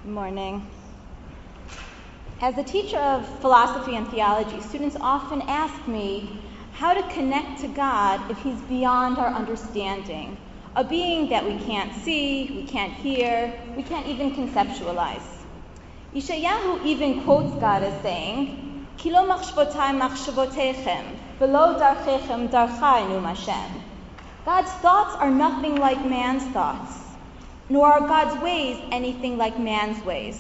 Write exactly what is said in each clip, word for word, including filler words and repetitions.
Good morning. As a teacher of philosophy and theology, students often ask me how to connect to God if He's beyond our understanding, a being that we can't see, we can't hear, we can't even conceptualize. Yeshayahu even quotes God as saying, "Ki lo machshavotai machshavotechem, velo darchechem darchai num Hashem." God's thoughts are nothing like man's thoughts, nor are God's ways anything like man's ways.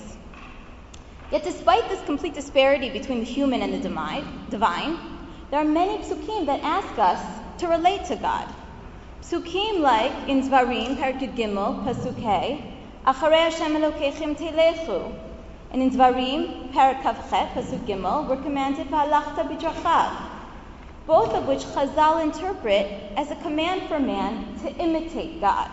Yet despite this complete disparity between the human and the divine, there are many psukim that ask us to relate to God. Psukim like in Dvarim, Perek Gimel, Pasuk Hey, Acharei Hashem Elokechem Telechu. And in Dvarim, Perek Kavchet, Pasuk Gimel, we're commanded V'halachta b'drachav, both of which Chazal interpret as a command for man to imitate God.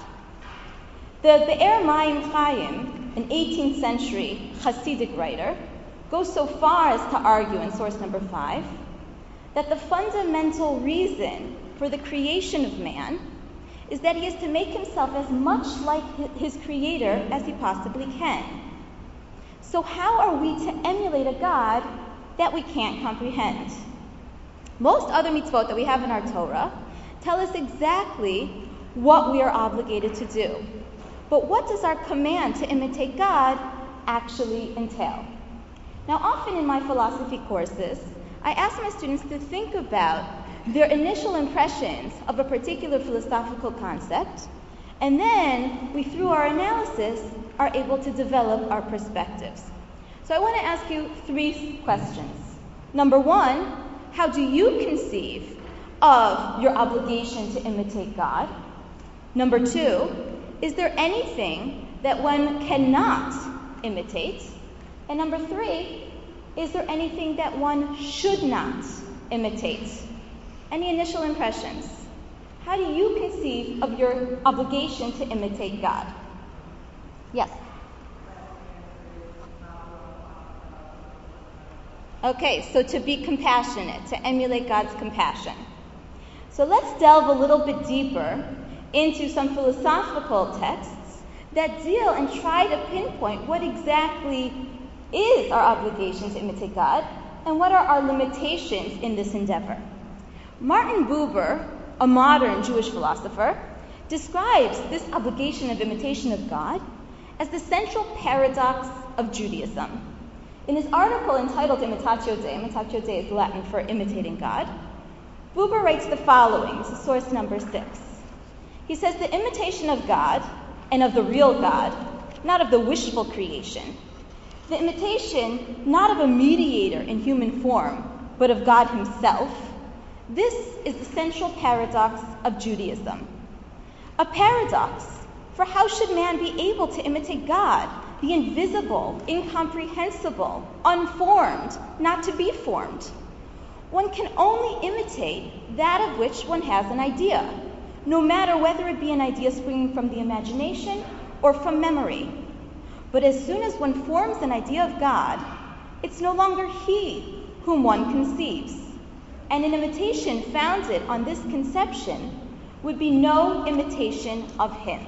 The Be'er Mayim Chaim, an eighteenth century Hasidic writer, goes so far as to argue in source number five that the fundamental reason for the creation of man is that he is to make himself as much like his creator as he possibly can. So how are we to emulate a God that we can't comprehend? Most other mitzvot that we have in our Torah tell us exactly what we are obligated to do. But what does our command to imitate God actually entail? Now, often in my philosophy courses, I ask my students to think about their initial impressions of a particular philosophical concept, and then we, through our analysis, are able to develop our perspectives. So I want to ask you three questions. Number one, how do you conceive of your obligation to imitate God? Number two, is there anything that one cannot imitate? And number three, is there anything that one should not imitate? Any initial impressions? How do you conceive of your obligation to imitate God? Yes? Okay, so to be compassionate, to emulate God's compassion. So let's delve a little bit deeper into some philosophical texts that deal and try to pinpoint what exactly is our obligation to imitate God and what are our limitations in this endeavor. Martin Buber, a modern Jewish philosopher, describes this obligation of imitation of God as the central paradox of Judaism. In his article entitled Imitatio Dei, Imitatio Dei is Latin for imitating God, Buber writes the following. This is source number six. He says, the imitation of God, and of the real God, not of the wishful creation. The imitation not of a mediator in human form, but of God himself. This is the central paradox of Judaism. A paradox, for how should man be able to imitate God, the invisible, incomprehensible, unformed, not to be formed? One can only imitate that of which one has an idea, no matter whether it be an idea springing from the imagination or from memory. But as soon as one forms an idea of God, it's no longer he whom one conceives. And an imitation founded on this conception would be no imitation of him.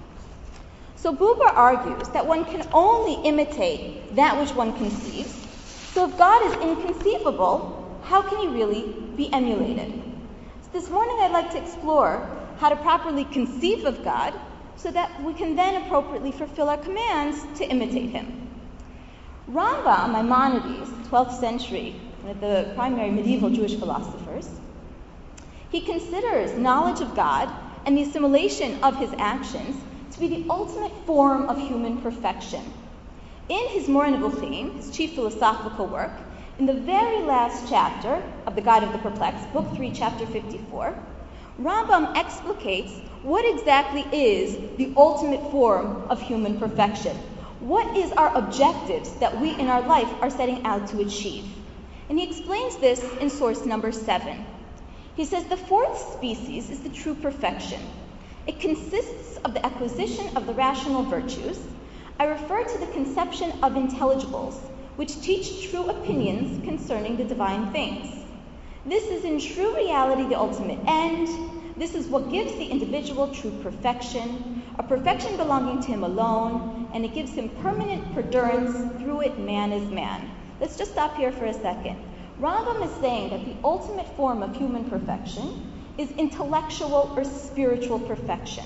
So Buber argues that one can only imitate that which one conceives. So if God is inconceivable, how can he really be emulated? So this morning I'd like to explore how to properly conceive of God so that we can then appropriately fulfill our commands to imitate him. Rambam, Maimonides, twelfth century, one of the primary medieval Jewish philosophers, he considers knowledge of God and the assimilation of his actions to be the ultimate form of human perfection. In his Moreh Nevuchim, his chief philosophical work, in the very last chapter of The Guide of the Perplexed, book three, chapter fifty-four, Rambam explicates what exactly is the ultimate form of human perfection. What is our objectives that we in our life are setting out to achieve? And he explains this in source number seven. He says the fourth species is the true perfection. It consists of the acquisition of the rational virtues. I refer to the conception of intelligibles, which teach true opinions concerning the divine things. This is in true reality the ultimate end. This is what gives the individual true perfection, a perfection belonging to him alone, and it gives him permanent perdurance. Through it, man is man. Let's just stop here for a second. Rambam is saying that the ultimate form of human perfection is intellectual or spiritual perfection.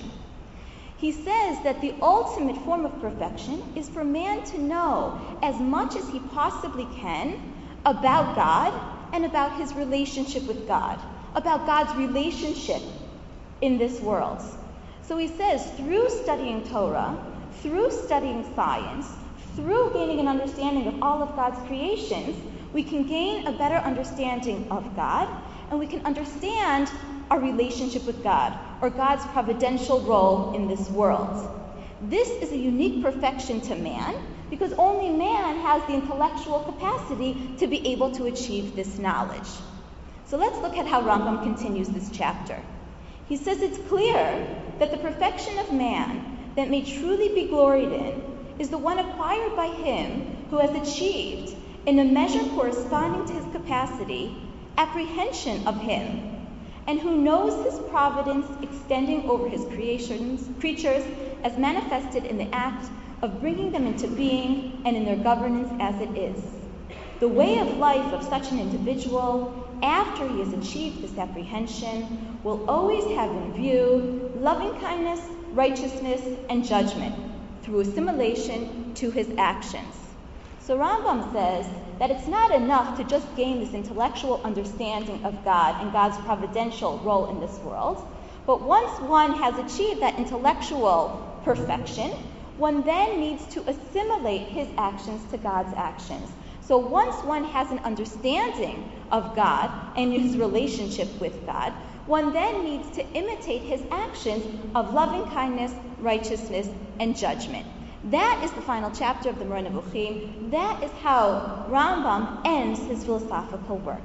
He says that the ultimate form of perfection is for man to know as much as he possibly can about God and about his relationship with God, about God's relationship in this world. So he says, through studying Torah, through studying science, through gaining an understanding of all of God's creations, we can gain a better understanding of God, and we can understand our relationship with God, or God's providential role in this world. This is a unique perfection to man, because only man has the intellectual capacity to be able to achieve this knowledge. So let's look at how Rambam continues this chapter. He says it's clear that the perfection of man that may truly be gloried in is the one acquired by him who has achieved, in a measure corresponding to his capacity, apprehension of him, and who knows his providence extending over his creations, creatures as manifested in the act of bringing them into being and in their governance as it is. The way of life of such an individual, after he has achieved this apprehension, will always have in view loving kindness, righteousness, and judgment through assimilation to his actions. So Rambam says that it's not enough to just gain this intellectual understanding of God and God's providential role in this world, but once one has achieved that intellectual perfection, one then needs to assimilate his actions to God's actions. So once one has an understanding of God and his relationship with God, one then needs to imitate his actions of loving kindness, righteousness, and judgment. That is the final chapter of the Moreh Nevuchim. That is how Rambam ends his philosophical work.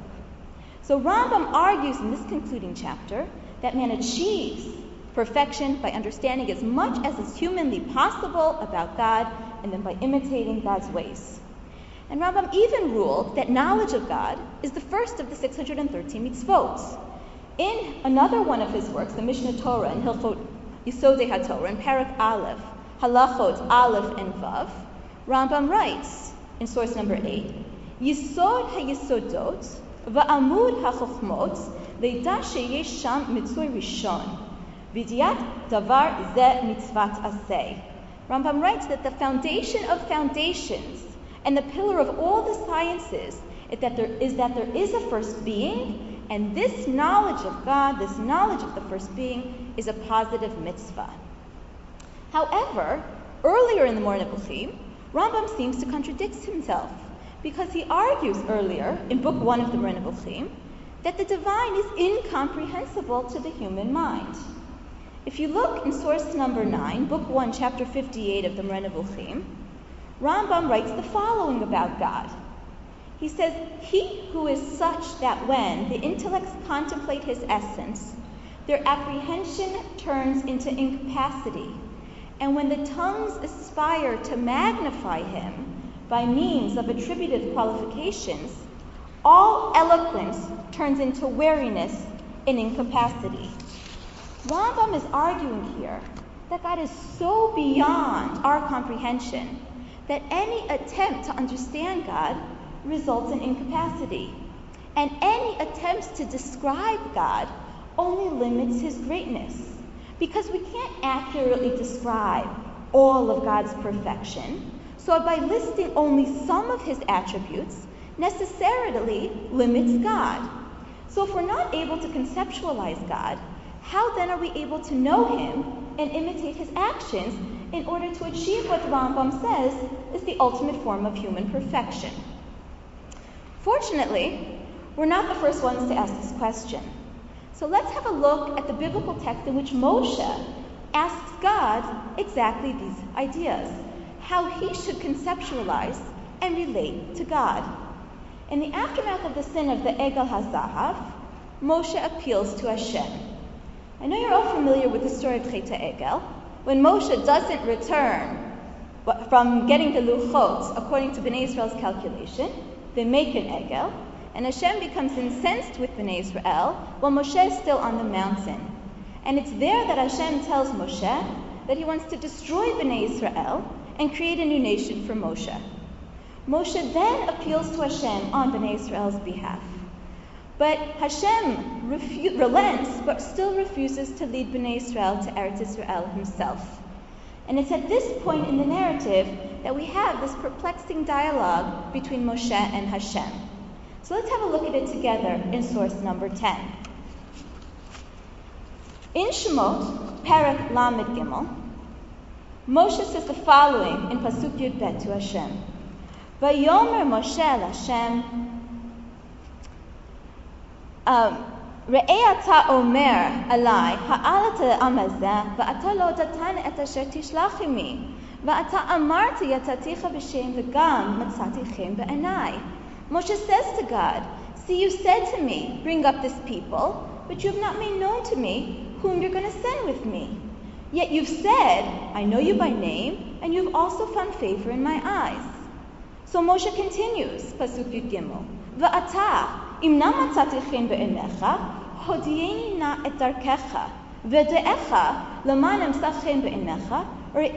So Rambam argues in this concluding chapter that man achieves perfection by understanding as much as is humanly possible about God and then by imitating God's ways. And Rambam even ruled that knowledge of God is the first of the six hundred thirteen mitzvot. In another one of his works, the Mishnah Torah, in Hilchot Yisodei HaTorah, in Parak Aleph, Halachot Aleph and Vav, Rambam writes in source number eight, Yisod HaYisodot va'amud HaChochmot leida sheyesh sham mitzvah rishon v'diyat davar ze mitzvat aseh. Rambam writes that the foundation of foundations and the pillar of all the sciences is that there is that there is a first being, and this knowledge of God, this knowledge of the first being, is a positive mitzvah. However, earlier in the Moreh Nevuchim, Rambam seems to contradict himself, because he argues earlier in book one of the Moreh Nevuchim that the divine is incomprehensible to the human mind. If you look in source number nine, book one, chapter fifty-eight of the Moreh Nevuchim, Rambam writes the following about God. He says, he who is such that when the intellects contemplate his essence, their apprehension turns into incapacity, and when the tongues aspire to magnify him by means of attributive qualifications, all eloquence turns into weariness and incapacity. Rambam is arguing here that God is so beyond our comprehension that any attempt to understand God results in incapacity, and any attempts to describe God only limits his greatness, because we can't accurately describe all of God's perfection. So by listing only some of his attributes necessarily limits God. So if we're not able to conceptualize God, how then are we able to know him and imitate his actions in order to achieve what Rambam says is the ultimate form of human perfection? Fortunately, we're not the first ones to ask this question. So let's have a look at the biblical text in which Moshe asks God exactly these ideas, how he should conceptualize and relate to God. In the aftermath of the sin of the Egel HaZahav, Moshe appeals to Hashem. I know you're all familiar with the story of Chet HaEgel. When Moshe doesn't return from getting the Luchot according to Bnei Israel's calculation, they make an Egel, and Hashem becomes incensed with Bnei Israel while Moshe is still on the mountain. And it's there that Hashem tells Moshe that he wants to destroy Bnei Israel and create a new nation for Moshe. Moshe then appeals to Hashem on Bnei Israel's behalf. But Hashem refu- relents, but still refuses to lead Bnei Israel to Eretz Israel himself. And it's at this point in the narrative that we have this perplexing dialogue between Moshe and Hashem. So let's have a look at it together in source number ten. In Shemot, Perek Lamed Gimel, Moshe says the following in Pasuk Yud Bet to Hashem. Vayomer Moshe el Hashem, Re'eh ata omer alai ha'alat ha'am hazeh va'ata lo datani et asher tishlach imi va'ata amarti yataticha b'shem v'gam matzati chem b'enai. Moshe says to God, see, you said to me, bring up this people, but you have not made known to me whom you're going to send with me. Yet you've said, I know you by name, and you've also found favor in my eyes. So Moshe continues, Pasuk Yud Gimel, Va'ata, im na matzati chen be'enecha, hodieni na et darkecha, v'de'echa, leman emsach chen be'enecha,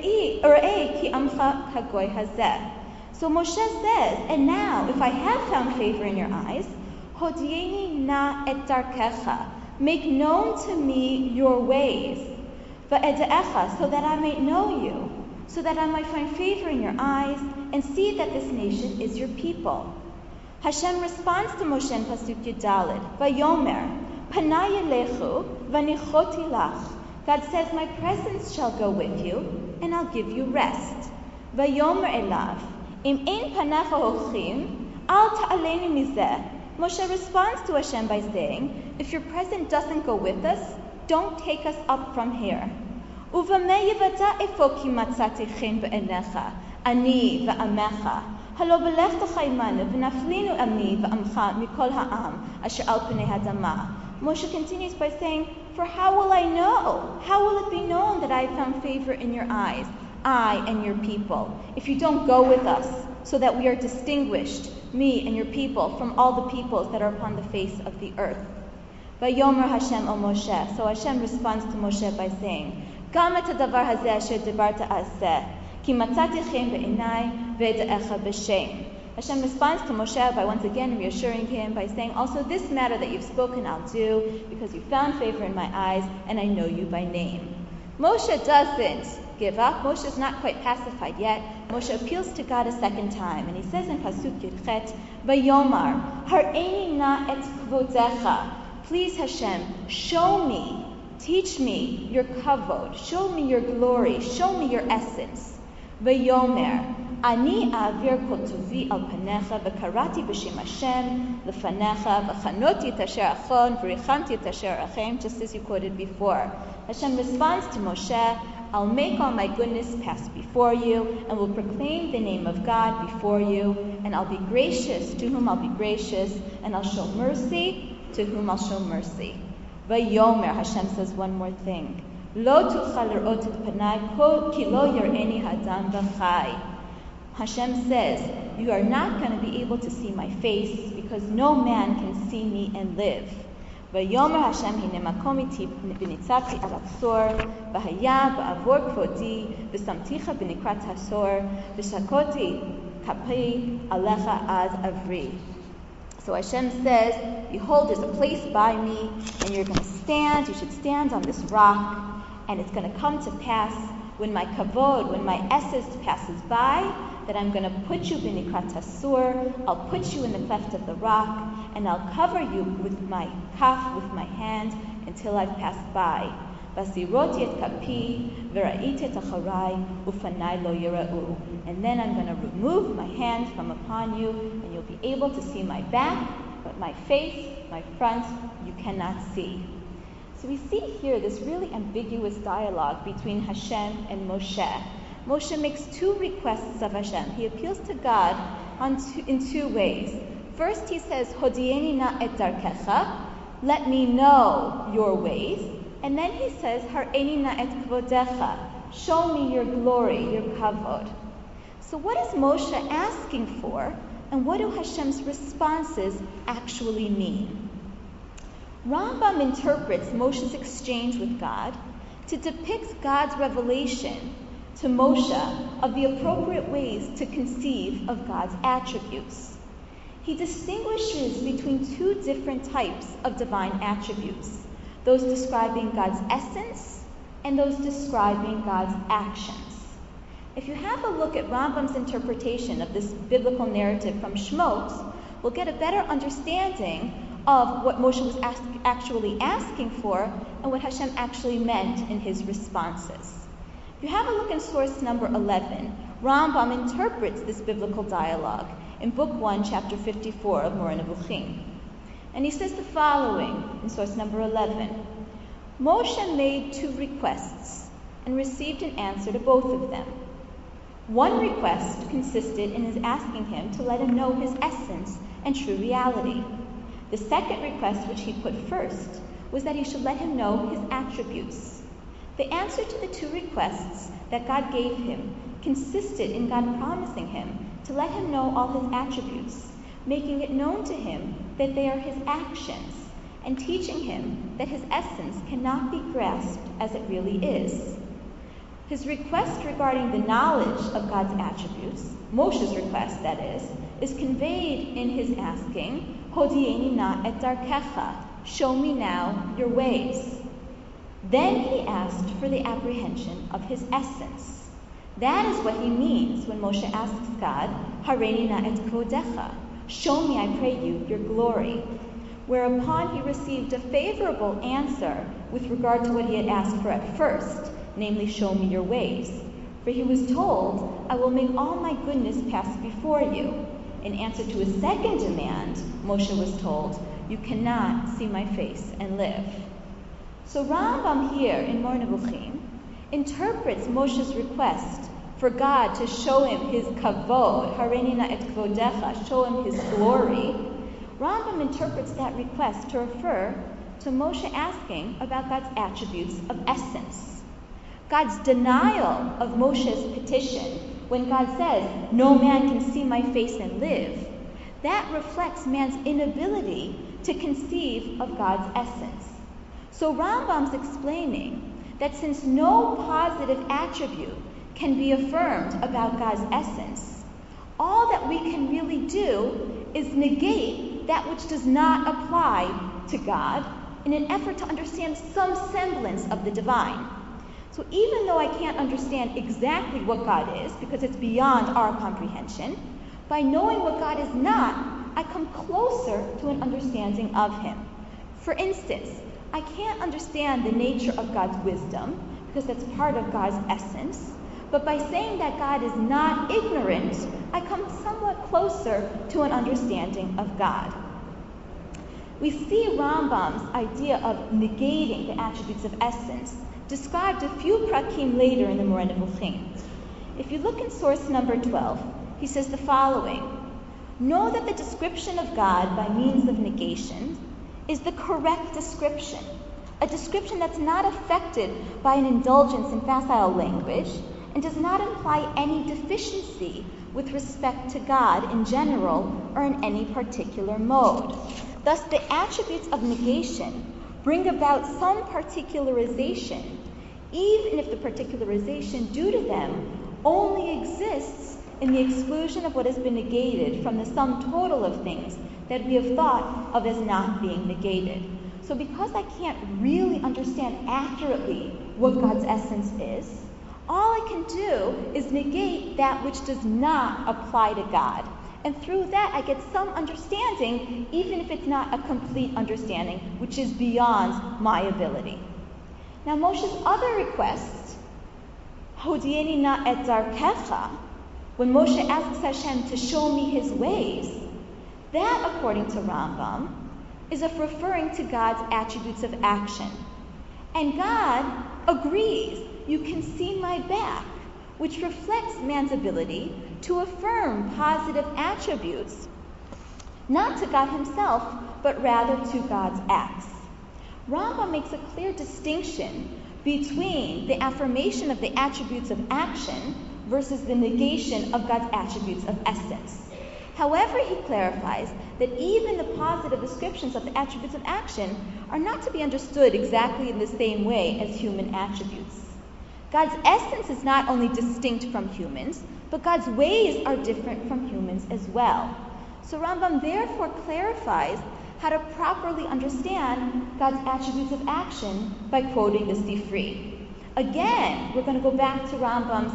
re'ei ki amcha kagoy hazeh. So Moshe says, and now, if I have found favor in your eyes, hodieni na et darkecha, make known to me your ways, v'ede'echa, so that I may know you, so that I might find favor in your eyes, and see that this nation is your people. Hashem responds to Moshe in Pasuk Yud Daled, Vayomer, Panay elechu, v'nichoti lach. God says, my presence shall go with you, and I'll give you rest. Vayomer elav, im ein panacha hochim, al ta'aleni mizeh. Moshe responds to Hashem by saying, if your presence doesn't go with us, don't take us up from here. Uvamei yivata efo ki matzati chen be'enecha, ani va'amecha. Halo b'lechtecha imanu v'naflinu ami v'amcha mikol ha'am asher al pnei hadama. Moshe continues by saying, for how will I know? How will it be known that I have found favor in your eyes, I and your people, if you don't go with us, so that we are distinguished, me and your people, from all the peoples that are upon the face of the earth? Vayomer Hashem o Moshe. So Hashem responds to Moshe by saying, Gam et hadavar hazeh asher dibarta aseh, ki matzati chen be'enai v'ede'echa b'shem. Hashem responds to Moshe by once again reassuring him by saying, also this matter that you've spoken I'll do, because you found favor in my eyes, and I know you by name. Moshe doesn't give up. Moshe is not quite pacified yet. Moshe appeals to God a second time, and he says in Pasuk Yud Chet, Vayomar, har'eni na et kvodecha. Please, Hashem, show me, teach me your kavod, show me your glory, show me your essence. Vayomer, ani avir kol tovi al panecha v'karati b'shem Hashem lefanecha v'chanoti et asher achon v'richamti et asher achem, just as you quoted before. Hashem responds to Moshe, I'll make all my goodness pass before you, and will proclaim the name of God before you, and I'll be gracious to whom I'll be gracious, and I'll show mercy to whom I'll show mercy. Vayomer, Hashem says one more thing. Lo tuchal l'r'ot et panai ki lo yar'eni hadam v'chai. Hashem says, you are not going to be able to see my face, because no man can see me and live. Vayomer Hashem hine makom iti v'nitzavti al hatzor v'haya ba'avor kvodi v'samticha b'nikrat hasor v'shakoti kapi alecha ad avri. So Hashem says, behold, there's a place by me, and you're going to stand, you should stand on this rock, and it's going to come to pass when my kavod, when my essence passes by, that I'm going to put you b'nikrat hasur, I'll put you in the cleft of the rock, and I'll cover you with my kaf, with my hand, until I've passed by. Vasiroti et kapi, v'ra'it et acharai, ufanai lo yira'u. And then I'm going to remove my hand from upon you, and you'll be able to see my back, but my face, my front, you cannot see. So we see here this really ambiguous dialogue between Hashem and Moshe. Moshe makes two requests of Hashem. He appeals to God on two, in two ways. First, he says, Hodieni na et darkecha, let me know your ways. And then he says, Har'eni na et kvodecha, show me your glory, your kavod. So what is Moshe asking for, and what do Hashem's responses actually mean? Rambam interprets Moshe's exchange with God to depict God's revelation to Moshe of the appropriate ways to conceive of God's attributes. He distinguishes between two different types of divine attributes, those describing God's essence and those describing God's actions. If you have a look at Rambam's interpretation of this biblical narrative from Shmot, we'll get a better understanding of what Moshe was ask, actually asking for and what Hashem actually meant in his responses. If you have a look in source number eleven, Rambam interprets this biblical dialogue in Book one, Chapter fifty-four of Moreh Nevuchim. And he says the following in source number eleven. Moshe made two requests and received an answer to both of them. One request consisted in his asking him to let him know his essence and true reality. The second request, which he put first, was that he should let him know his attributes. The answer to the two requests that God gave him consisted in God promising him to let him know all his attributes, making it known to him that they are his actions, and teaching him that his essence cannot be grasped as it really is. His request regarding the knowledge of God's attributes, Moshe's request that is, is conveyed in his asking, Hodieni na et darkecha, show me now your ways. Then he asked for the apprehension of his essence. That is what he means when Moshe asks God, Hareini na et kodecha, show me, I pray you, your glory. Whereupon he received a favorable answer with regard to what he had asked for at first, namely, show me your ways. For he was told, I will make all my goodness pass before you. In answer to his second demand, Moshe was told, you cannot see my face and live. So Rambam here in Moreh Nevuchim interprets Moshe's request for God to show him his kavod, hareini na et kavodecha, show him his glory. Rambam interprets that request to refer to Moshe asking about God's attributes of essence. God's denial of Moshe's petition when God says, no man can see my face and live, that reflects man's inability to conceive of God's essence. So Rambam's explaining that since no positive attribute can be affirmed about God's essence, all that we can really do is negate that which does not apply to God in an effort to understand some semblance of the divine. So even though I can't understand exactly what God is, because it's beyond our comprehension, by knowing what God is not, I come closer to an understanding of him. For instance, I can't understand the nature of God's wisdom, because that's part of God's essence, but by saying that God is not ignorant, I come somewhat closer to an understanding of God. We see Rambam's idea of negating the attributes of essence described a few prakim later in the Moreh Nevuchim. If you look in source number twelve, he says the following: know that the description of God by means of negation is the correct description, a description that's not affected by an indulgence in facile language and does not imply any deficiency with respect to God in general or in any particular mode. Thus, the attributes of negation bring about some particularization, even if the particularization due to them only exists in the exclusion of what has been negated from the sum total of things that we have thought of as not being negated. So because I can't really understand accurately what God's essence is, all I can do is negate that which does not apply to God. And through that, I get some understanding, even if it's not a complete understanding, which is beyond my ability. Now, Moshe's other request, Hodieni na et darkecha, when Moshe asks Hashem to show me his ways, that, according to Rambam, is of referring to God's attributes of action. And God agrees, you can see my back, which reflects man's ability to affirm positive attributes, not to God himself, but rather to God's acts. Rambam makes a clear distinction between the affirmation of the attributes of action versus the negation of God's attributes of essence. However, he clarifies that even the positive descriptions of the attributes of action are not to be understood exactly in the same way as human attributes. God's essence is not only distinct from humans, but God's ways are different from humans as well. So Rambam therefore clarifies how to properly understand God's attributes of action by quoting the Sifri. Again, we're going to go back to Rambam's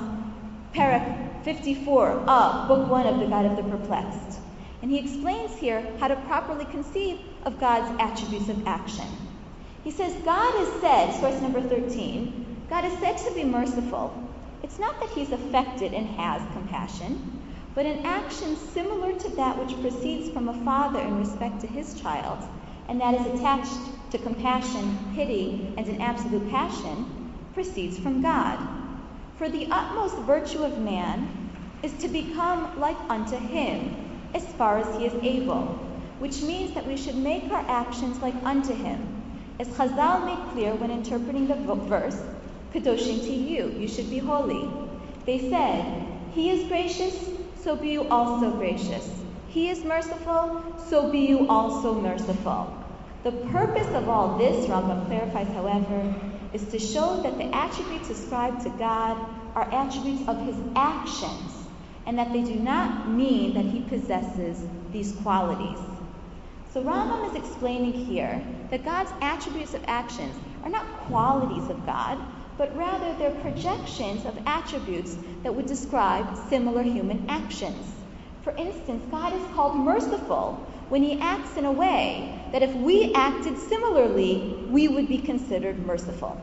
Parak fifty-four of Book one of the Guide of the Perplexed. And he explains here how to properly conceive of God's attributes of action. He says, God is said, source number thirteen, God is said to be merciful. It's not that he's affected and has compassion, but an action similar to that which proceeds from a father in respect to his child, and that is attached to compassion, pity, and an absolute passion, proceeds from God. For the utmost virtue of man is to become like unto him, as far as he is able, which means that we should make our actions like unto him. As Chazal made clear when interpreting the verse, Kadoshim to you, you should be holy. They said, he is gracious, so be you also gracious. He is merciful, so be you also merciful. The purpose of all this, Rambam clarifies, however, is to show that the attributes ascribed to God are attributes of his actions, and that they do not mean that he possesses these qualities. So Rambam is explaining here that God's attributes of actions are not qualities of God, but rather they're projections of attributes that would describe similar human actions. For instance, God is called merciful when he acts in a way that if we acted similarly, we would be considered merciful.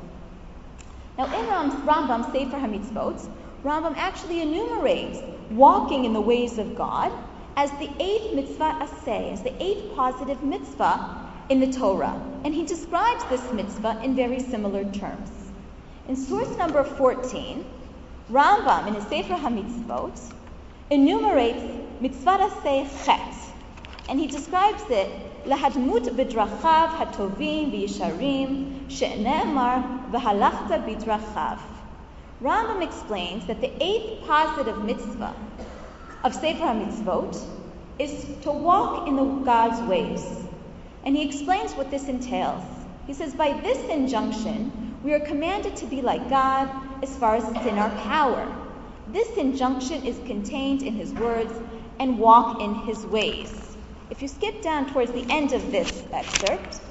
Now in Rambam's Sefer HaMitzvot, Rambam actually enumerates walking in the ways of God as the eighth mitzvah aseh, as the eighth positive mitzvah in the Torah. And he describes this mitzvah in very similar terms. In source number fourteen, Rambam, in his Sefer HaMitzvot, enumerates mitzvah aseh chet, and he describes it lahadmut b'drachav hatovim v'yisharim she'ne'emar v'halachta b'drachav. Rambam explains that the eighth positive mitzvah of Sefer HaMitzvot is to walk in the God's ways. And he explains what this entails. He says, by this injunction, we are commanded to be like God as far as it's in our power. This injunction is contained in his words and walk in his ways. If you skip down towards the end of this excerpt,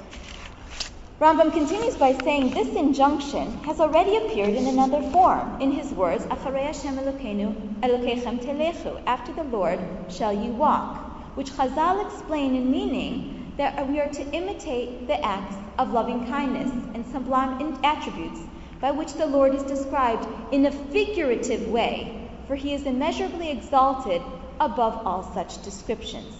Rambam continues by saying this injunction has already appeared in another form in his words, Acharei Hashem Elokeinu Elokechem telechu, after the Lord shall you walk, which Chazal explain in meaning that we are to imitate the acts of loving kindness and sublime attributes by which the Lord is described in a figurative way, for he is immeasurably exalted above all such descriptions.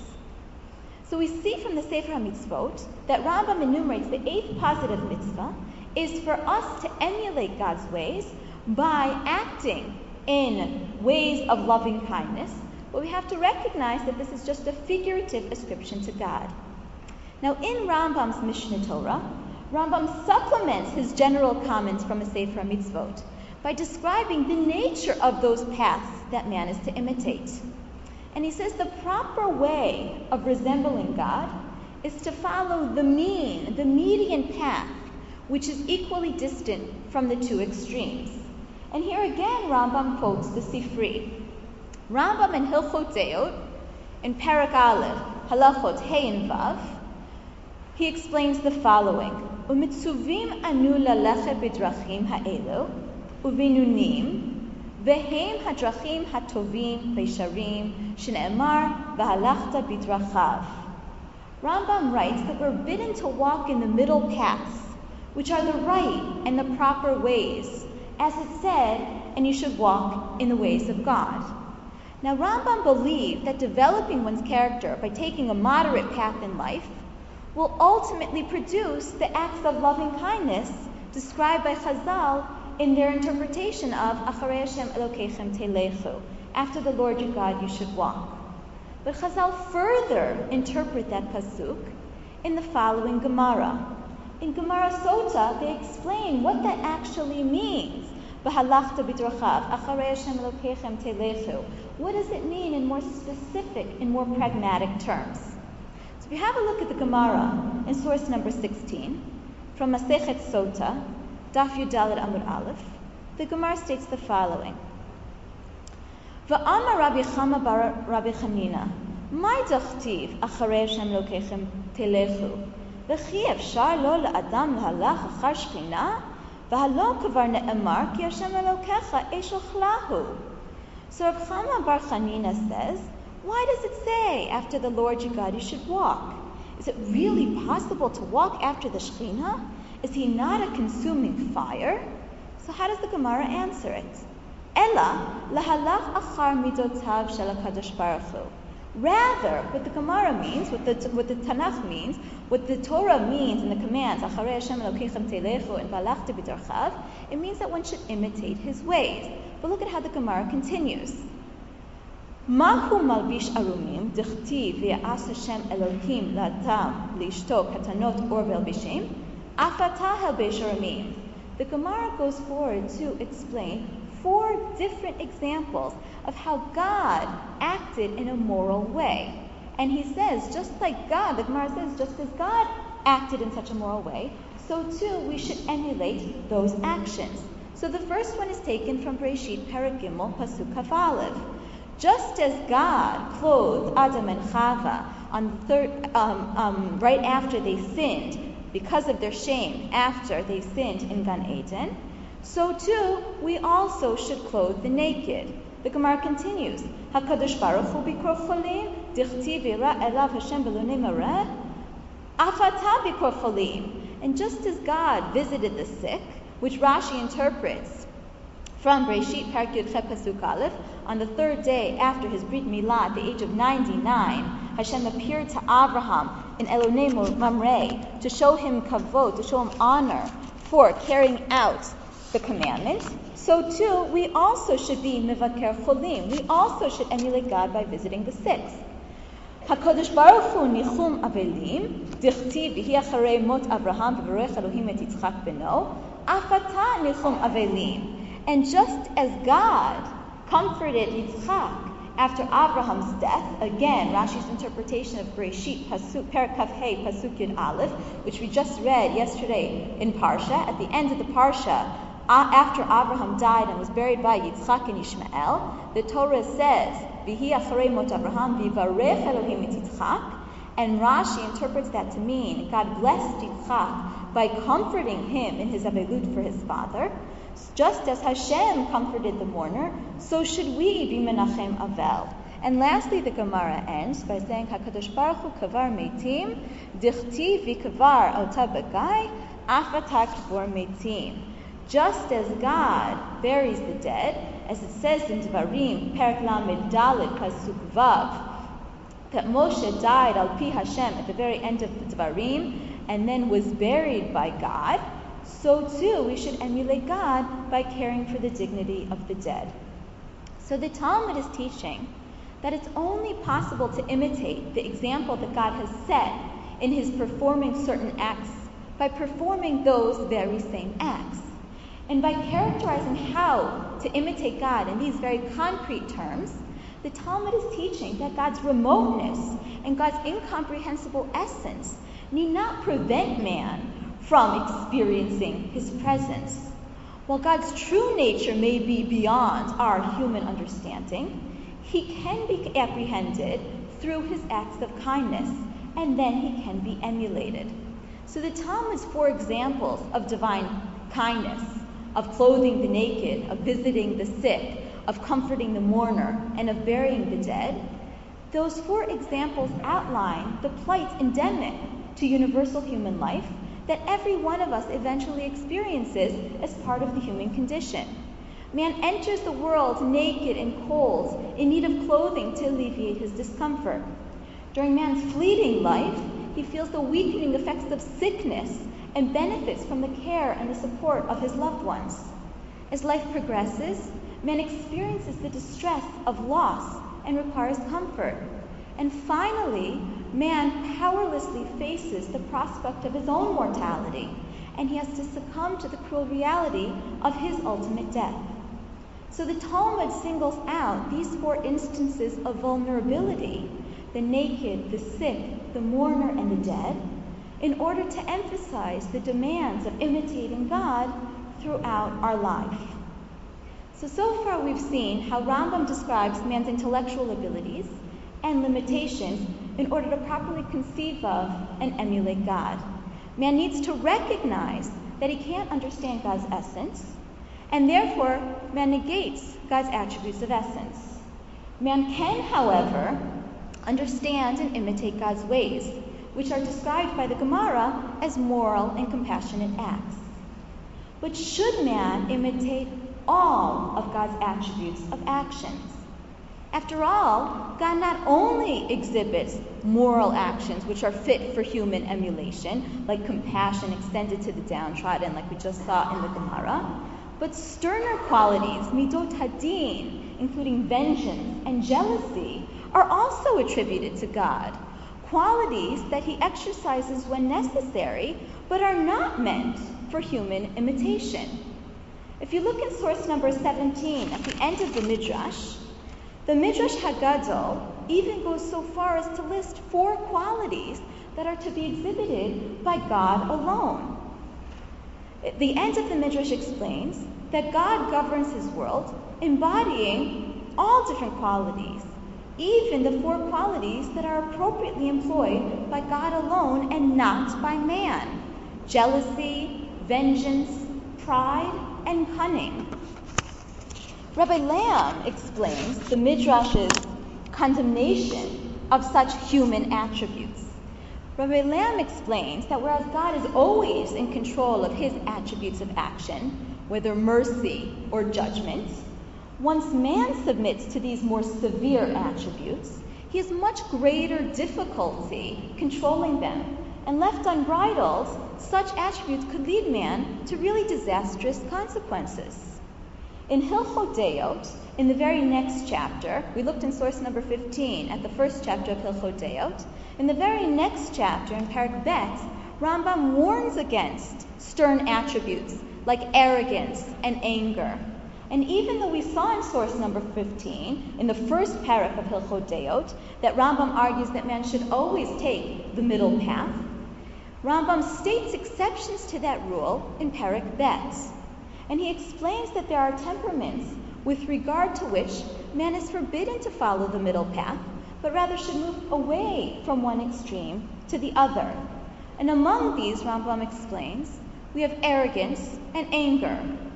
So we see from the Sefer HaMitzvot that Rambam enumerates the eighth positive mitzvah is for us to emulate God's ways by acting in ways of loving kindness, but we have to recognize that this is just a figurative ascription to God. Now in Rambam's Mishnah Torah, Rambam supplements his general comments from a Sefer HaMitzvot by describing the nature of those paths that man is to imitate. And he says the proper way of resembling God is to follow the mean, the median path, which is equally distant from the two extremes. And here again Rambam quotes the Sifri. Rambam in Hilchot Deot, in Parak Aleph, Halachot Hey and Vav, he explains the following: Umitzuvim anu lalechet b'drachim ha'elu, uvinunim, vehem hadrachim hatovim v'yisharim, shene'emar v'halachta b'drachav. Rambam writes that we're bidden to walk in the middle paths, which are the right and the proper ways, as it said, and you should walk in the ways of God. Now Rambam believed that developing one's character by taking a moderate path in life will ultimately produce the acts of loving kindness described by Chazal in their interpretation of Acharei Hashem Elokechem telechu, after the Lord your God you should walk. But Chazal further interpret that pasuk in the following Gemara. In Gemara Sota, they explain what that actually means V'halachta b'drachav, acharei Hashem Elokeichem telechu. What does it mean in more specific, in more pragmatic terms? So if you have a look at the Gemara in source number sixteen, from Masechet Sota, Daf Yudaled Amud Aleph, the Gemara states the following. V'amar Rabbi Chama bar Rabbi Chanina, my dachtiv acharei Hashem Elokeichem telechu, v'chi efshar lo la'adam lahalach achar shchina, v'halo kavar ne'emar ki Hashem Elokecha eshoch lahu. So Rabbi Chama bar Chanina says, why does it say after the Lord your God you should walk? Is it really possible to walk after the Shekhinah? Is he not a consuming fire? So how does the Gemara answer it? Ella lahalach achar midotav shel HaKadosh Baruch Hu. Rather, what the Gemara means, what the, what the Tanakh means, what the Torah means in the commands, Acharei Hashem Elokeichem telechu and V'halachta b'drachav, it means that one should imitate his ways. But look at how the Gemara continues. Mahu malbish arumim dichtiv v'ya'as Hashem Elohim la'adam li'ishto katanot or v'elbishim afatah helbesh arumim. The Gemara goes forward to explain four different examples of how God acted in a moral way. And he says, just like God, the Gemara says, just as God acted in such a moral way, so too we should emulate those actions. So the first one is taken from Bereshit Perek Gimel, Pasuk Kaf Aleph. Just as God clothed Adam and Chava on the third, um, um, right after they sinned, because of their shame after they sinned in Gan Eden, so too we also should clothe the naked. The Gemara continues, HaKadosh Baruch Hu bikor cholim, dichtiv ira elav Hashem belonei mareh, afata bikor cholim. And just as God visited the sick, which Rashi interprets from Bereshit Perek Yud Chet Pasuk Aleph, on the third day after his Brit Milah at the age of ninety-nine, Hashem appeared to Abraham in Elonei Mamre to show him kavod, to show him honor for carrying out the commandment. So too, we also should be mivaker cholim. We also should emulate God by visiting the sick. HaKadosh Baruch Hu nichum avelim, dichtiv v'hi acharei mot Abraham v'varech Elohim et Yitzchak beno, afata nichum avelim. And just as God comforted Yitzchak after Abraham's death, again, Rashi's interpretation of Bereshit, Pasuk, Perek Kaf Hey, Pasuk Yud Aleph, which we just read yesterday in Parsha, at the end of the Parsha, after Abraham died and was buried by Yitzchak and Ishmael, the Torah says, V'hi acharei mot Abraham v'varech Elohim et Yitzchak, and Rashi interprets that to mean God blessed Yitzchak by comforting him in his avelut for his father. Just as Hashem comforted the mourner, so should we be menachem avel. And lastly, the Gemara ends by saying, HaKadosh Baruch Hu kavar meitim, dichtiv v'kavar ota b'gai, afata kibor meitim. Just as God buries the dead, as it says in Devarim, Perek Lamed Dalet Pasuk Vav, that Moshe died al pi Hashem at the very end of the Devarim, and then was buried by God, so too we should emulate God by caring for the dignity of the dead. So the Talmud is teaching that it's only possible to imitate the example that God has set in his performing certain acts by performing those very same acts. And by characterizing how to imitate God in these very concrete terms, the Talmud is teaching that God's remoteness and God's incomprehensible essence need not prevent man from experiencing his presence. While God's true nature may be beyond our human understanding, he can be apprehended through his acts of kindness, and then he can be emulated. So the Talmud's four examples of divine kindness, of clothing the naked, of visiting the sick, of comforting the mourner, and of burying the dead, those four examples outline the plight endemic to universal human life that every one of us eventually experiences as part of the human condition. Man enters the world naked and cold, in need of clothing to alleviate his discomfort. During man's fleeting life, he feels the weakening effects of sickness and benefits from the care and the support of his loved ones. As life progresses, man experiences the distress of loss and requires comfort. And finally, man powerlessly faces the prospect of his own mortality and he has to succumb to the cruel reality of his ultimate death. So the Talmud singles out these four instances of vulnerability, the naked, the sick, the mourner, and the dead, in order to emphasize the demands of imitating God throughout our life. So, so far we've seen how Rambam describes man's intellectual abilities and limitations in order to properly conceive of and emulate God. Man needs to recognize that he can't understand God's essence, and therefore man negates God's attributes of essence. Man can, however, understand and imitate God's ways, which are described by the Gemara as moral and compassionate acts. But should man imitate all of God's attributes of actions? After all, God not only exhibits moral actions which are fit for human emulation, like compassion extended to the downtrodden, like we just saw in the Gemara, but sterner qualities, midot hadin, including vengeance and jealousy, are also attributed to God, qualities that he exercises when necessary, but are not meant for human imitation. If you look in source number seventeen, at the end of the Midrash, the Midrash Haggadol even goes so far as to list four qualities that are to be exhibited by God alone. The end of the Midrash explains that God governs his world, embodying all different qualities, even the four qualities that are appropriately employed by God alone and not by man: jealousy, vengeance, pride, and cunning. Rabbi Lamb explains the Midrash's condemnation of such human attributes. Rabbi Lamb explains that whereas God is always in control of his attributes of action, whether mercy or judgment, once man submits to these more severe attributes, he has much greater difficulty controlling them, and left unbridled, such attributes could lead man to really disastrous consequences. In Hilchot Deot, in the very next chapter, we looked in source number fifteen at the first chapter of Hilchot Deot. In the very next chapter, in Parak Bet, Rambam warns against stern attributes like arrogance and anger. And even though we saw in source number fifteen, in the first parak of Hilchot Deot, that Rambam argues that man should always take the middle path, Rambam states exceptions to that rule in Parak Bet. And he explains that there are temperaments with regard to which man is forbidden to follow the middle path, but rather should move away from one extreme to the other. And among these, Rambam explains, we have arrogance and anger.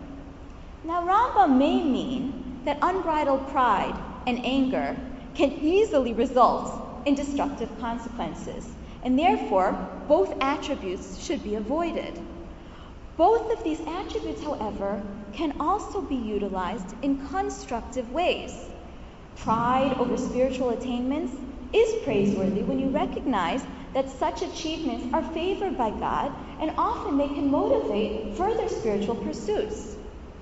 Now, Rambam may mean that unbridled pride and anger can easily result in destructive consequences, and therefore both attributes should be avoided. Both of these attributes, however, can also be utilized in constructive ways. Pride over spiritual attainments is praiseworthy when you recognize that such achievements are favored by God, and often they can motivate further spiritual pursuits.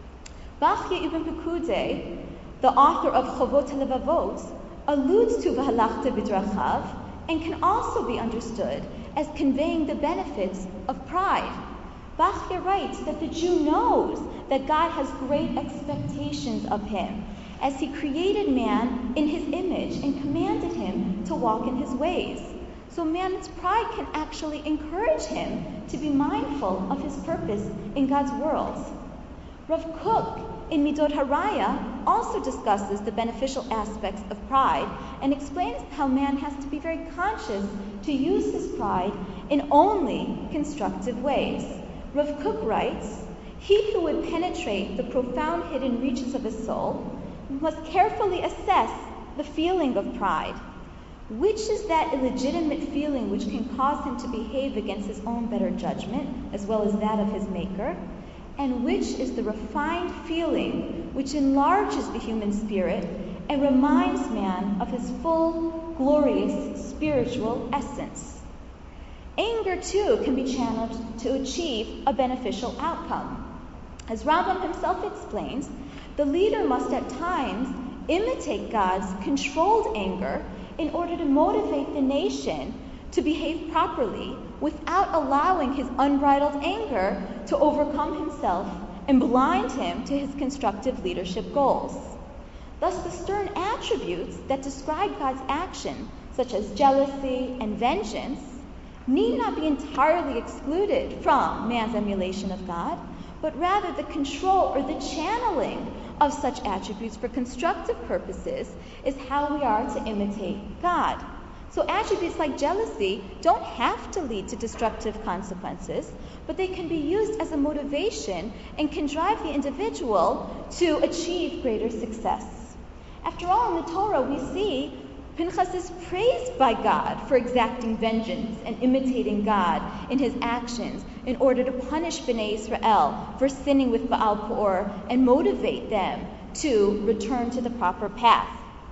Bachya ibn Pekudei, the author of Chovot HaLevavot, alludes to V'halachta b'drachav, and can also be understood as conveying the benefits of pride. Bachya writes that the Jew knows that God has great expectations of him, as he created man in his image and commanded him to walk in his ways. So man's pride can actually encourage him to be mindful of his purpose in God's world. Rav Kook in Midot Haraya also discusses the beneficial aspects of pride and explains how man has to be very conscious to use his pride in only constructive ways. Rav Kook writes, he who would penetrate the profound hidden reaches of his soul must carefully assess the feeling of pride. Which is that illegitimate feeling which can cause him to behave against his own better judgment, as well as that of his Maker? And which is the refined feeling which enlarges the human spirit and reminds man of his full, glorious spiritual essence? Anger, too, can be channeled to achieve a beneficial outcome. As Rambam himself explains, the leader must at times imitate God's controlled anger in order to motivate the nation to behave properly without allowing his unbridled anger to overcome himself and blind him to his constructive leadership goals. Thus, the stern attributes that describe God's action, such as jealousy and vengeance, need not be entirely excluded from man's emulation of God, but rather the control or the channeling of such attributes for constructive purposes is how we are to imitate God. So attributes like jealousy don't have to lead to destructive consequences, but they can be used as a motivation and can drive the individual to achieve greater success. After all, in the Torah we see Pinchas is praised by God for exacting vengeance and imitating God in his actions in order to punish Bnei Israel for sinning with Baal Peor and motivate them to return to the proper path.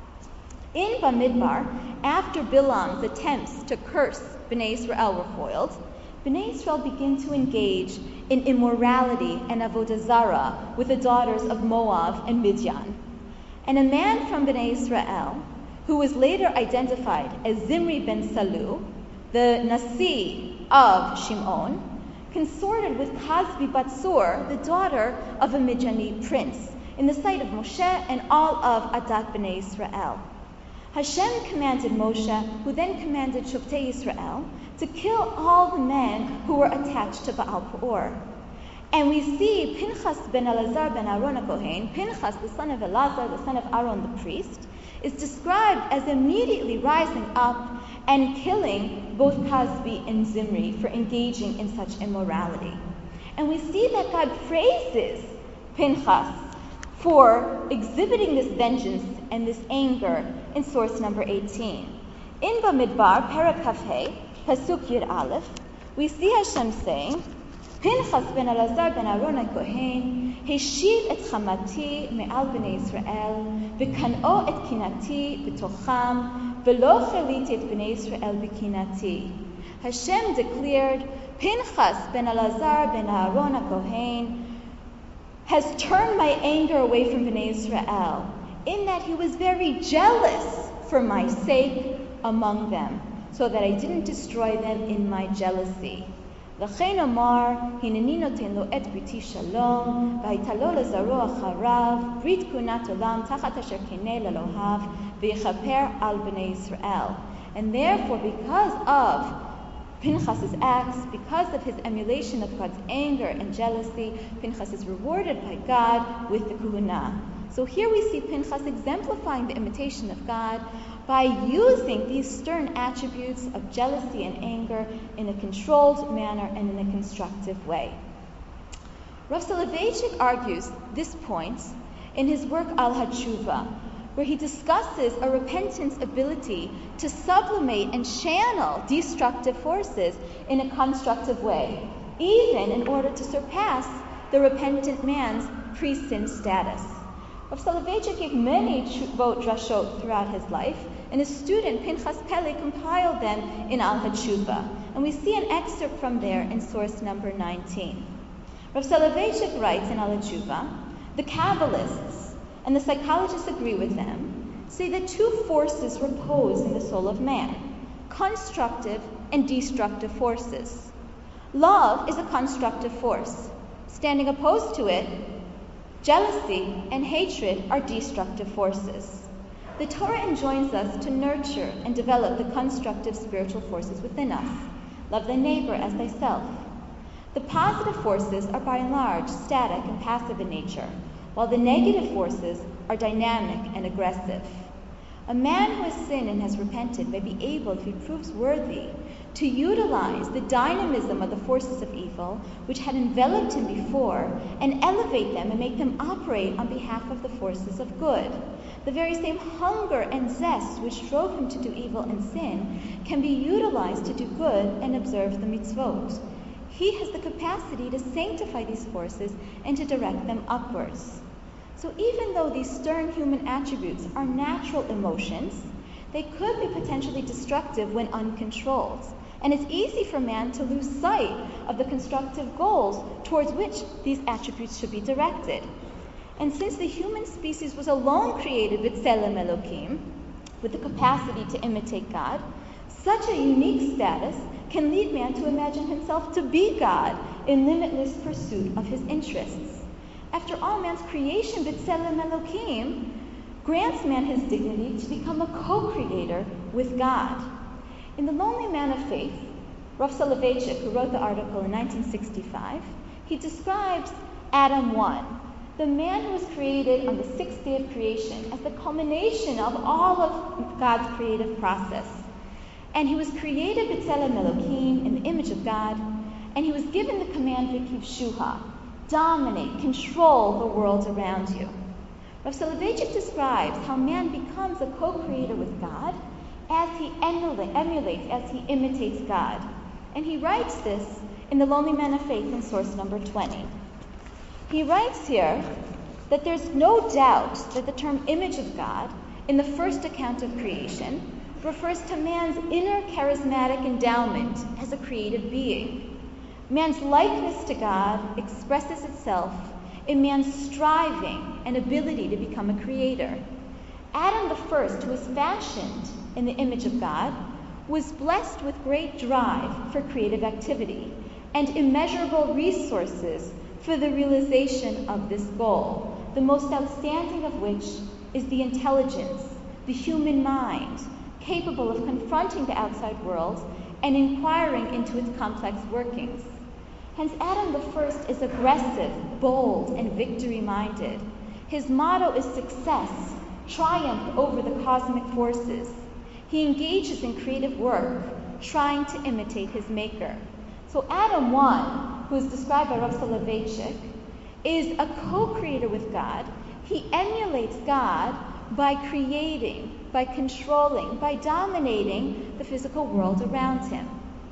In Bamidbar, after Bilam's attempts to curse Bnei Israel were foiled, Bnei Israel begin to engage in immorality and avodah zarah with the daughters of Moab and Midian. And a man from Bnei Israel, who was later identified as Zimri ben Salu, the Nasi of Shimon, consorted with Kazbi Batsur, the daughter of a Midianite prince, in the sight of Moshe and all of Adat Bnei Israel. Hashem commanded Moshe, who then commanded Shoftei Israel, to kill all the men who were attached to Baal Peor. And we see Pinchas ben Elazar ben Aaron HaKohen, Pinchas, the son of Elazar, the son of Aaron the priest, is described as immediately rising up and killing both Kazbi and Zimri for engaging in such immorality. And we see that God praises Pinchas for exhibiting this vengeance and this anger in source number eighteen. In Bamidbar, Perek Kafhei, Pasuk Yud Aleph, we see Hashem saying, Pinchas ben Elazar ben Aaron HaKohen heshiv et chamati me'al bnei Yisrael v'kan'o et kinati b'tocham v'lo cheliti et bnei Yisrael b'kinati. Hashem declared, Pinchas ben Elazar ben Aaron HaKohen has turned my anger away from bnei Israel, in that he was very jealous for my sake among them, so that I didn't destroy them in my jealousy. לכן אמר, הנני נותן לו את בריתי שלום, והייתה לו לזרוע אחריו, ברית כהונת עולם, תחת אשר קינא לאלוהיו, ויכפר על בני ישראל. And therefore, because of Pinchas' acts, because of his emulation of God's anger and jealousy, Pinchas is rewarded by God with the kahuna. So here we see Pinchas exemplifying the imitation of God by using these stern attributes of jealousy and anger in a controlled manner and in a constructive way. Rav Soloveitchik argues this point in his work Al HaTshuva, where he discusses a repentant's ability to sublimate and channel destructive forces in a constructive way, even in order to surpass the repentant man's pre-sin status. Rav Soloveitchik gave many Tshuvot drashot throughout his life, and his student Pinchas Pele compiled them in Al HaTshuva, and we see an excerpt from there in source number nineteen. Rav Soloveitchik writes in Al HaTshuva, the Kabbalists, and the psychologists agree with them, say that two forces repose in the soul of man, constructive and destructive forces. Love is a constructive force. Standing opposed to it, jealousy and hatred are destructive forces. The Torah enjoins us to nurture and develop the constructive spiritual forces within us. Love thy neighbor as thyself. The positive forces are by and large static and passive in nature, while the negative forces are dynamic and aggressive. A man who has sinned and has repented may be able, if he proves worthy, to utilize the dynamism of the forces of evil, which had enveloped him before, and elevate them and make them operate on behalf of the forces of good. The very same hunger and zest which drove him to do evil and sin can be utilized to do good and observe the mitzvot. He has the capacity to sanctify these forces and to direct them upwards. So even though these stern human attributes are natural emotions, they could be potentially destructive when uncontrolled. And it's easy for man to lose sight of the constructive goals towards which these attributes should be directed. And since the human species was alone created with Tselem Elokim, with the capacity to imitate God, Such a unique status can lead man to imagine himself to be God in limitless pursuit of his interests. After all, man's creation, B'Tselem Elohim, grants man his dignity to become a co-creator with God. In The Lonely Man of Faith, Rav Soloveitchik, who wrote the article in nineteen sixty-five, he describes Adam one, the man who was created on the sixth day of creation, as the culmination of all of God's creative process. And he was created B'Tselem Elohim, in the image of God, and he was given the command V'kiv Shuha, dominate, control the world around you. Rav Soloveitchik describes how man becomes a co-creator with God as he emulates, as he imitates God. And he writes this in The Lonely Man of Faith in source number twenty. He writes here that there's no doubt that the term image of God in the first account of creation refers to man's inner charismatic endowment as a creative being. Man's likeness to God expresses itself in man's striving and ability to become a creator. Adam the first, who was fashioned in the image of God, was blessed with great drive for creative activity and immeasurable resources for the realization of this goal, the most outstanding of which is the intelligence, the human mind, capable of confronting the outside world and inquiring into its complex workings. Hence, Adam the first is aggressive, bold, and victory-minded. His motto is success, triumph over the cosmic forces. He engages in creative work, trying to imitate his maker. So Adam one, who is described by Rav Soloveitchik, is a co-creator with God. He emulates God by creating, by controlling, by dominating the physical world around him.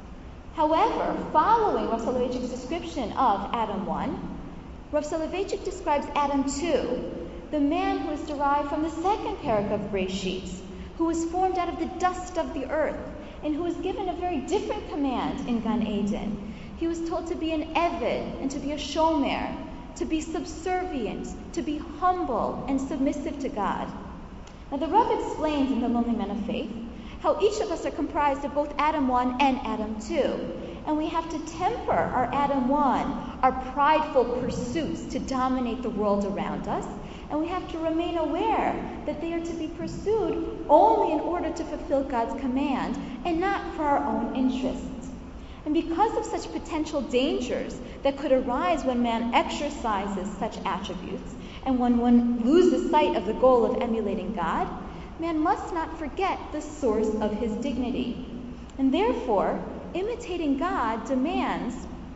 However, following Rav Soloveitchik's description of Adam one, Rav Soloveitchik describes Adam two, the man who is derived from the second parak of Breshit, who was formed out of the dust of the earth, and who was given a very different command in Gan Eden. He was told to be an Eved and to be a Shomer, to be subservient, to be humble and submissive to God. Now the Rav explains in The Lonely Man of Faith how each of us are comprised of both Adam one and Adam two, and we have to temper our Adam one, our prideful pursuits to dominate the world around us, and we have to remain aware that they are to be pursued only in order to fulfill God's command and not for our own interests. And because of such potential dangers that could arise when man exercises such attributes, and when one loses sight of the goal of emulating God, man must not forget the source of his dignity. And therefore, imitating God demands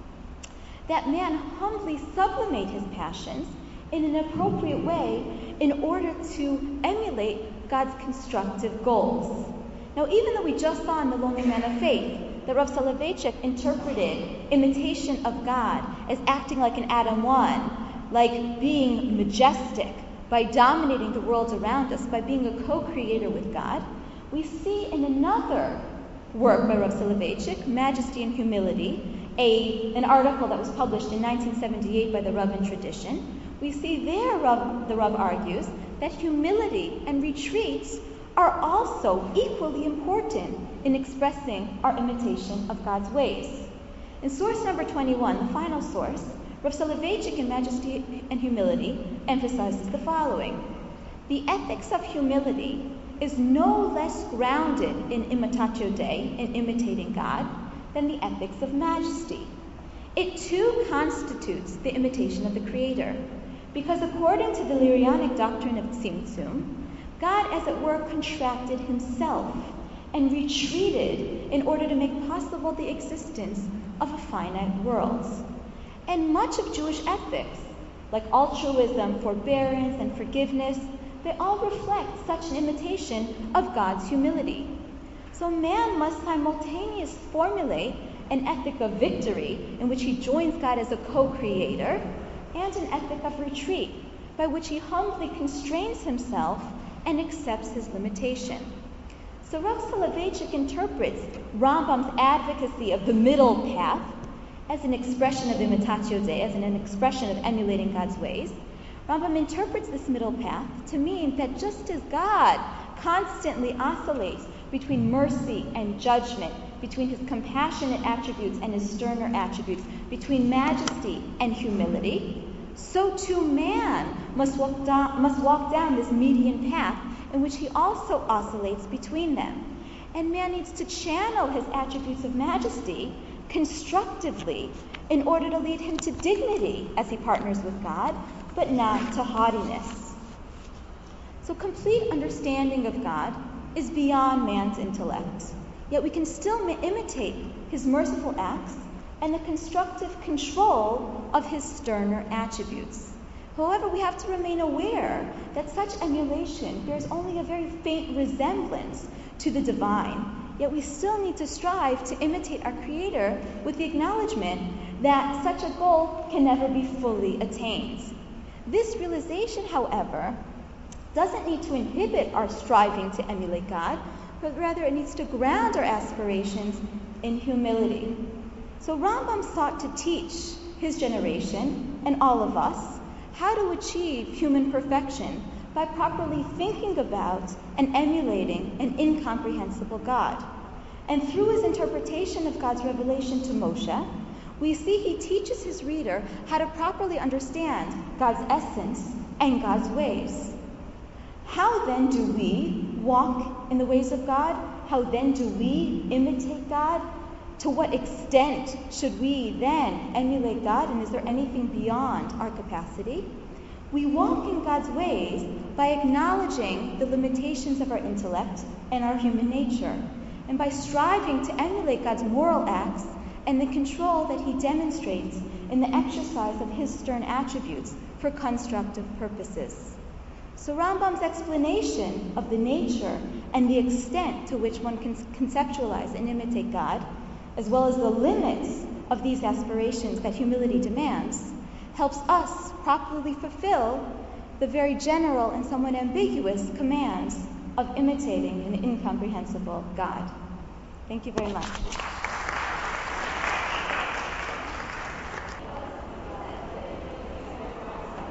that man humbly sublimate his passions in an appropriate way in order to emulate God's constructive goals. Now, even though we just saw in The Lonely Man of Faith that Rav Soloveitchik interpreted imitation of God as acting like an Adam one, like being majestic, by dominating the world around us, by being a co-creator with God, we see in another work by Rav Soloveitchik, Majesty and Humility, a, an article that was published in nineteen seventy-eight by the Rav in Tradition, we see there Rav, the Rav argues that humility and retreat are also equally important in expressing our imitation of God's ways. In source number twenty-one, the final source, Rav Soloveitchik in Majesty and Humility emphasizes the following: the ethics of humility is no less grounded in imitatio Dei, in imitating God, than the ethics of majesty. It too constitutes the imitation of the Creator, because according to the Lurianic doctrine of Tzimtzum, God, as it were, contracted himself and retreated in order to make possible the existence of a finite world. And much of Jewish ethics, like altruism, forbearance, and forgiveness, they all reflect such an imitation of God's humility. So man must simultaneously formulate an ethic of victory in which he joins God as a co-creator, and an ethic of retreat by which he humbly constrains himself and accepts his limitation. So Rav Soloveitchik interprets Rambam's advocacy of the middle path as an expression of imitatio Dei, as an expression of emulating God's ways. Rambam interprets this middle path to mean that just as God constantly oscillates between mercy and judgment, between his compassionate attributes and his sterner attributes, between majesty and humility, so too man must walk down, must walk down this median path in which he also oscillates between them. And man needs to channel his attributes of majesty constructively in order to lead him to dignity as he partners with God, but not to haughtiness. So complete understanding of God is beyond man's intellect, yet we can still imitate his merciful acts and the constructive control of his sterner attributes. However, we have to remain aware that such emulation bears only a very faint resemblance to the divine, yet we still need to strive to imitate our Creator with the acknowledgement that such a goal can never be fully attained. This realization, however, doesn't need to inhibit our striving to emulate God, but rather it needs to ground our aspirations in humility. So Rambam sought to teach his generation and all of us how to achieve human perfection by properly thinking about and emulating an incomprehensible God. And through his interpretation of God's revelation to Moshe, we see he teaches his reader how to properly understand God's essence and God's ways. How then do we walk in the ways of God? How then do we imitate God? To what extent should we then emulate God? And is there anything beyond our capacity? We walk in God's ways by acknowledging the limitations of our intellect and our human nature, and by striving to emulate God's moral acts and the control that he demonstrates in the exercise of his stern attributes for constructive purposes. So Rambam's explanation of the nature and the extent to which one can conceptualize and imitate God, as well as the limits of these aspirations that humility demands, helps us properly fulfill the very general and somewhat ambiguous commands of imitating an incomprehensible God. Thank you very much.